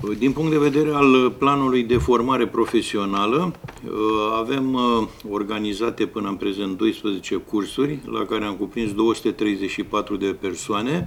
Din punct de vedere al planului de formare profesională, avem organizate până în prezent 12 cursuri, la care am cuprins 234 de persoane,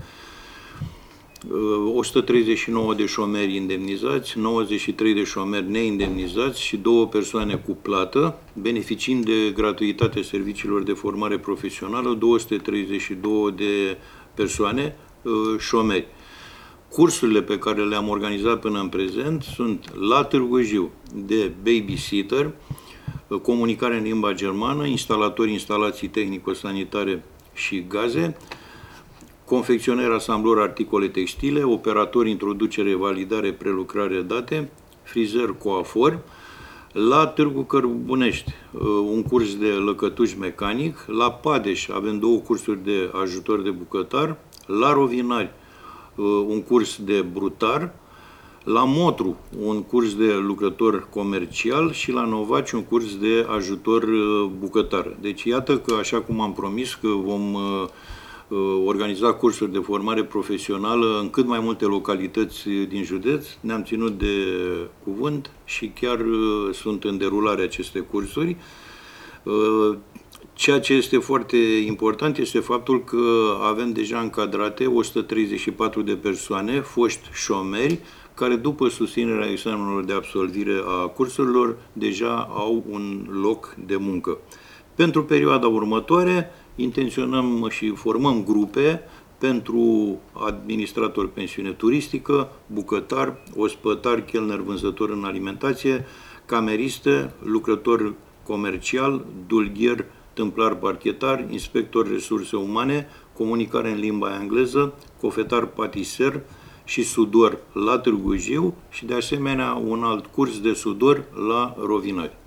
139 de șomeri indemnizați, 93 de șomeri neindemnizați și 2 persoane cu plată, beneficiind de gratuitatea serviciilor de formare profesională, 232 de persoane șomeri. Cursurile pe care le-am organizat până în prezent sunt la Târgu de babysitter, comunicare în limba germană, instalatori instalații tehnico-sanitare și gaze, confecționer, asamblor articole textile, operator, introducere, validare, prelucrare date, frizer, coafor. La Târgu Cărbunești, un curs de lăcătuș mecanic. La Padeș avem 2 cursuri de ajutor de bucătar. La Rovinari, un curs de brutar. La Motru, un curs de lucrător comercial și la Novaci, un curs de ajutor bucătar. Deci iată că, așa cum am promis, că vom organiza cursuri de formare profesională în cât mai multe localități din județ. Ne-am ținut de cuvânt și chiar sunt în derulare aceste cursuri. Ceea ce este foarte important este faptul că avem deja încadrate 134 de persoane, foști șomeri, care după susținerea examenelor de absolvire a cursurilor deja au un loc de muncă. Pentru perioada următoare intenționăm și formăm grupe pentru administrator pensiune turistică, bucătar, ospătar, chelner, vânzător în alimentație, cameriste, lucrător comercial, dulgher, tâmplar parchetar, inspector resurse umane, comunicare în limba engleză, cofetar patiser și sudor la Târgu Jiu și de asemenea un alt curs de sudor la Rovinari.